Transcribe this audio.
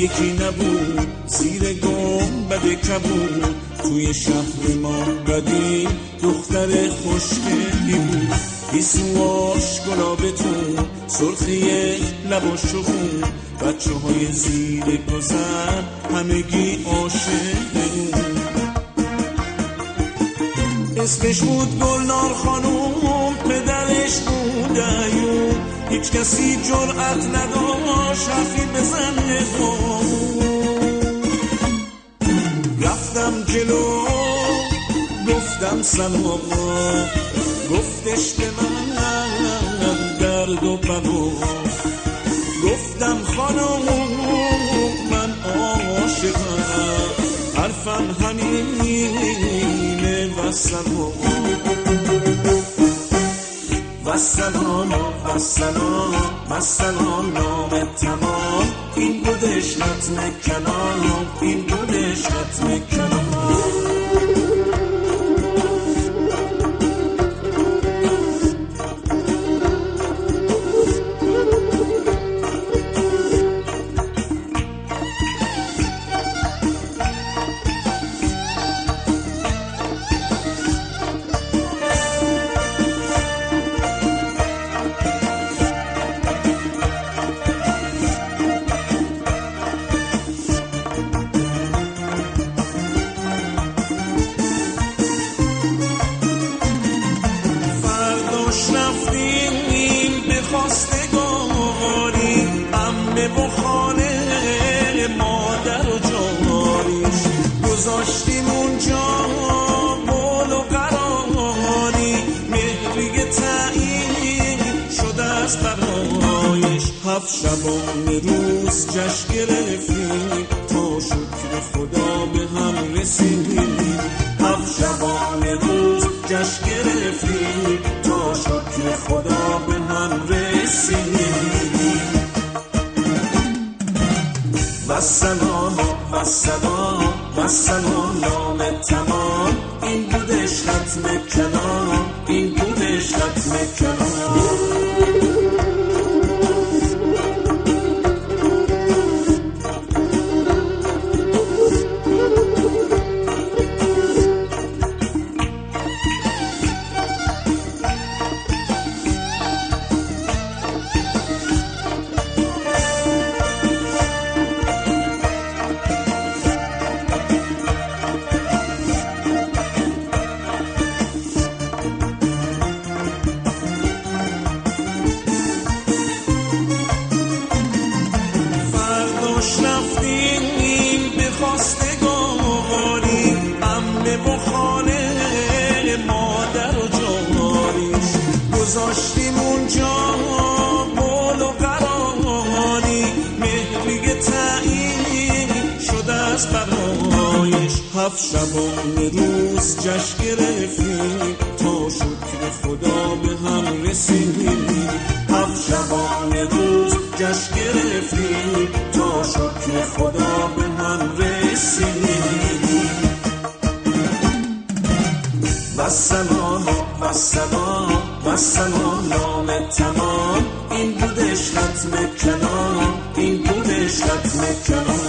یکی نبود زیر گنبد کبود، توی شهر ما قدیم دختر خوشگلی بود. گیسواش گلابتون سرخی لب و شخون، بچه های زیر گذر همگی عاشق اون. اسمش بود گلنار خانوم، پدرش بود ایوب، هیچ کسی جرأت نداشت حرفی بزنه رفتم جلو گفتم سلام، گفتش به من درد و بلا. گفتم خانم من عاشقم، حرفم همینه والسلام. والسلام والسلام والسلام نام تمام، این بودش ختم کلام، این بودش ختم کلام. رفتیم به خواستگاری، عمه و خاله مادر و جاریش، گذاشتیم اونجا بول و قراری، مهریه تعیین شده از برایش. 7 شبانه روز جشن گرفتیم تا شکر خدا به هم رسیدیم. 7 شبانه روز جشن گرفتیم تا شکر خدا به هم رسیدیم. والسلام والسلام والسلام نام تمام، این بودش ختم کلام، این بودش ختم کلام. رفتیم به خواستگاری، عمه و خاله مادر و جاریش، گذاشتیم اونجا بول و قراری، مهریه تعیین شده از برایش. 7 شبانه روز جشن گرفتیم تا شکر خدا به هم رسیدیم. 7 شبانه روز جشن گرفتیم تا شکر خدا به هم رسیدیم. والسلام والسلام والسلام نام تمام، این بودش ختم کلام، این بودش ختم کلام.